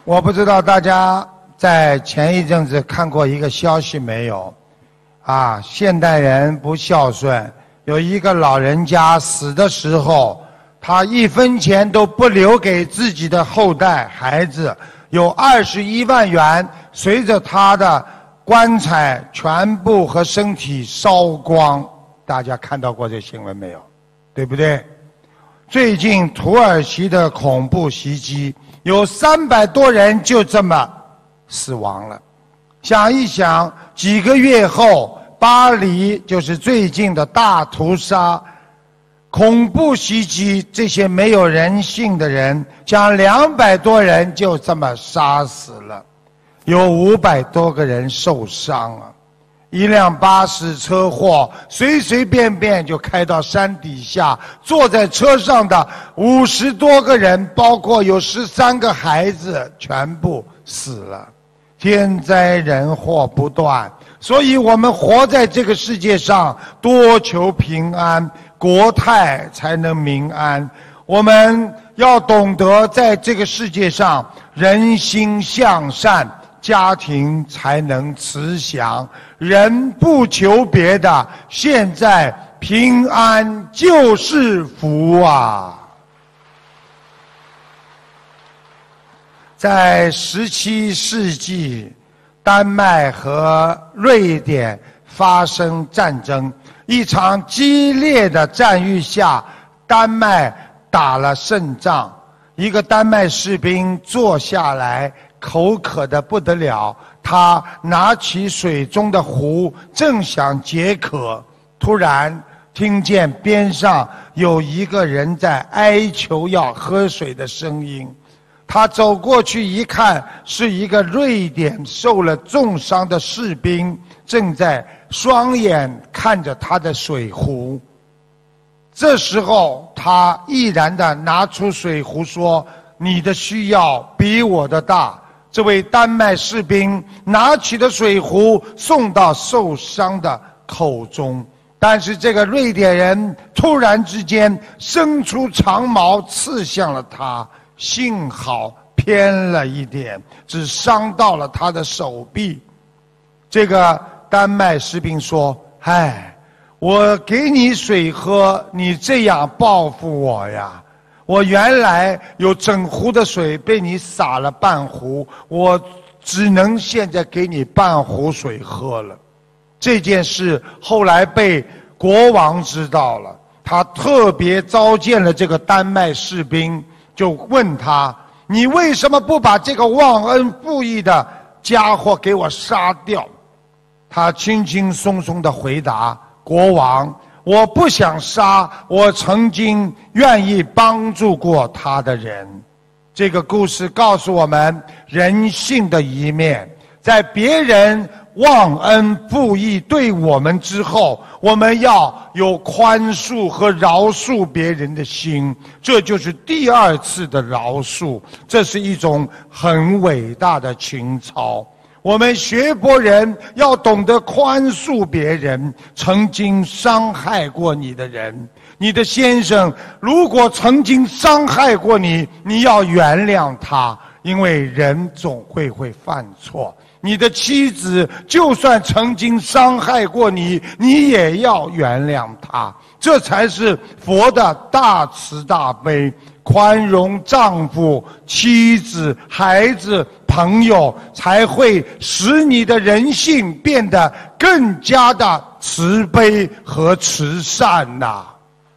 我不知道大家在前一阵子看过一个消息没有？现代人不孝顺，有一个老人家死的时候，他1分钱都不留给自己的后代孩子，有21万元随着他的棺材全部和身体烧光。大家看到过这新闻没有？对不对？最近土耳其的恐怖袭击，有300多人就这么死亡了。想一想，几个月后，巴黎就是最近的大屠杀，恐怖袭击，这些没有人性的人，将200多人就这么杀死了，有500多个人受伤啊。一辆巴士车祸，随随便便就开到山底下，坐在车上的50多个人，包括有13个孩子，全部死了。天灾人祸不断，所以我们活在这个世界上，多求平安，国泰才能民安。我们要懂得在这个世界上人心向善，家庭才能慈祥。人不求别的，现在平安就是福啊！在17世纪，丹麦和瑞典发生战争，一场激烈的战役下，丹麦打了胜仗。一个丹麦士兵坐下来，口渴得不得了，他拿起水中的壶，正想解渴，突然听见边上有一个人在哀求要喝水的声音。他走过去一看，是一个瑞典受了重伤的士兵，正在双眼看着他的水壶。这时候他毅然地拿出水壶说，你的需要比我的大。这位丹麦士兵拿起了水壶，送到受伤的口中，但是这个瑞典人突然之间伸出长矛刺向了他，幸好偏了一点，只伤到了他的手臂。这个丹麦士兵说，我给你水喝，你这样报复我呀？我原来有整壶的水，被你洒了半壶，我只能现在给你半壶水喝了。这件事后来被国王知道了，他特别召见了这个丹麦士兵，就问他，你为什么不把这个忘恩负义的家伙给我杀掉？他轻轻松松地回答，国王，我不想杀我曾经愿意帮助过他的人。这个故事告诉我们人性的一面，在别人忘恩负义对我们之后，我们要有宽恕和饶恕别人的心，这就是第2次的饶恕，这是一种很伟大的情操。我们学佛人要懂得宽恕别人，曾经伤害过你的人，你的先生如果曾经伤害过你，你要原谅他，因为人总会犯错。你的妻子就算曾经伤害过你，你也要原谅他，这才是佛的大慈大悲。宽容丈夫、妻子、孩子、朋友，才会使你的人性变得更加的慈悲和慈善呐。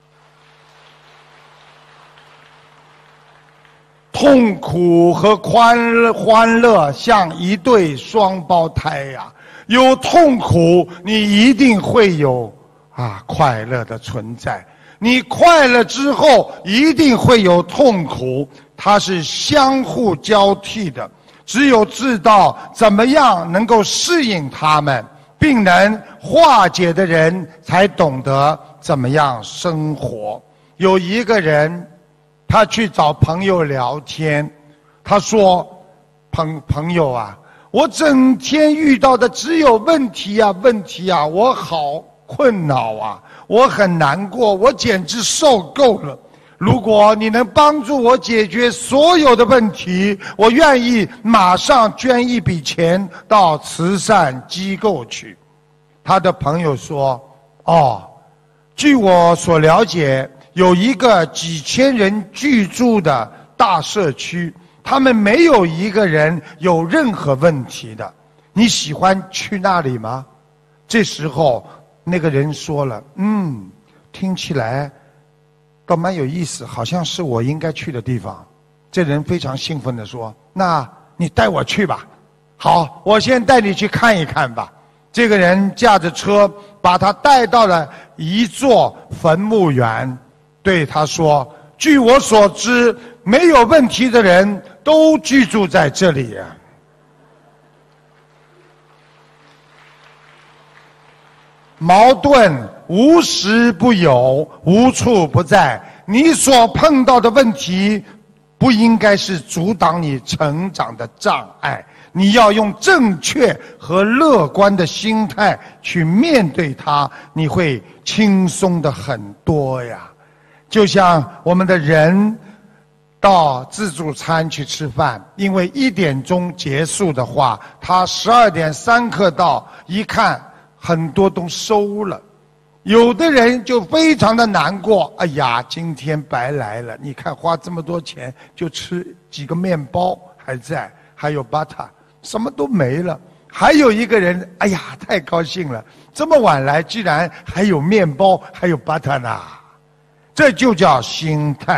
痛苦和欢乐像一对双胞胎呀，有痛苦，你一定会有快乐的存在。你快乐之后一定会有痛苦，它是相互交替的，只有知道怎么样能够适应它们并能化解的人，才懂得怎么样生活。有一个人他去找朋友聊天，他说，朋友啊，我整天遇到的只有问题啊，我好困扰啊，我很难过，我简直受够了。 如果你能帮助我解决所有的问题，我愿意马上捐一笔钱到慈善机构去。他的朋友说，据我所了解，有一个几千人居住的大社区，他们没有一个人有任何问题的，你喜欢去那里吗？这时候那个人说了，听起来倒蛮有意思，好像是我应该去的地方。这人非常兴奋地说，那你带我去吧。好，我先带你去看一看吧。这个人驾着车把他带到了一座坟墓园，对他说，据我所知，没有问题的人都居住在这里呀。矛盾无时不有，无处不在。你所碰到的问题不应该是阻挡你成长的障碍，你要用正确和乐观的心态去面对它，你会轻松的很多呀。就像我们的人到自助餐去吃饭，因为1点钟结束的话，他12点3刻到，一看很多都收了。有的人就非常的难过，哎呀，今天白来了，你看花这么多钱就吃几个面包还在，还有 butter， 什么都没了。还有一个人，哎呀，太高兴了，这么晚来居然还有面包还有 butter 呢。这就叫心态。